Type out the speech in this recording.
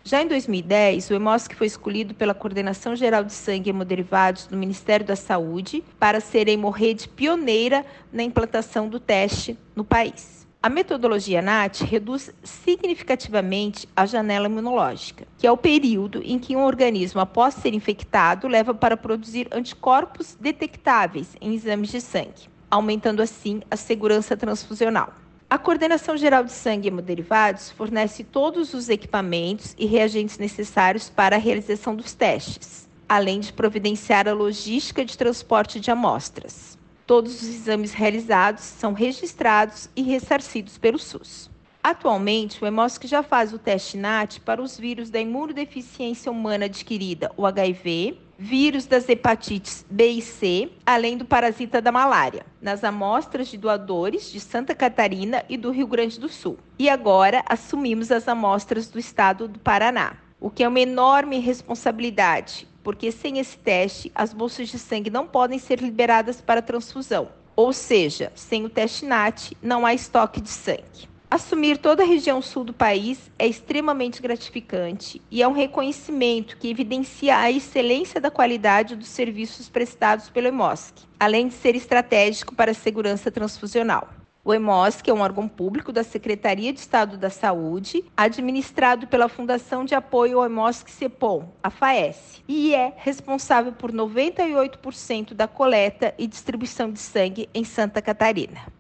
Já em 2010, o Hemosk foi escolhido pela Coordenação Geral de Sangue e Hemoderivados do Ministério da Saúde para ser a hemorrede pioneira na implantação do teste no país. A metodologia NAT reduz significativamente a janela imunológica, que é o período em que um organismo, após ser infectado, leva para produzir anticorpos detectáveis em exames de sangue, aumentando assim a segurança transfusional. A Coordenação Geral de Sangue e Hemoderivados fornece todos os equipamentos e reagentes necessários para a realização dos testes, além de providenciar a logística de transporte de amostras. Todos os exames realizados são registrados e ressarcidos pelo SUS. Atualmente, o Hemosk já faz o teste NAT para os vírus da imunodeficiência humana adquirida, o HIV, vírus das hepatites B e C, além do parasita da malária, nas amostras de doadores de Santa Catarina e do Rio Grande do Sul. E agora assumimos as amostras do estado do Paraná, o que é uma enorme responsabilidade, porque sem esse teste, as bolsas de sangue não podem ser liberadas para transfusão. Ou seja, sem o teste NAT, não há estoque de sangue. Assumir toda a região sul do país é extremamente gratificante e é um reconhecimento que evidencia a excelência da qualidade dos serviços prestados pelo Hemosk, além de ser estratégico para a segurança transfusional. O Hemosk é um órgão público da Secretaria de Estado da Saúde, administrado pela Fundação de Apoio ao Hemosk-Cepom, a FAES, e é responsável por 98% da coleta e distribuição de sangue em Santa Catarina.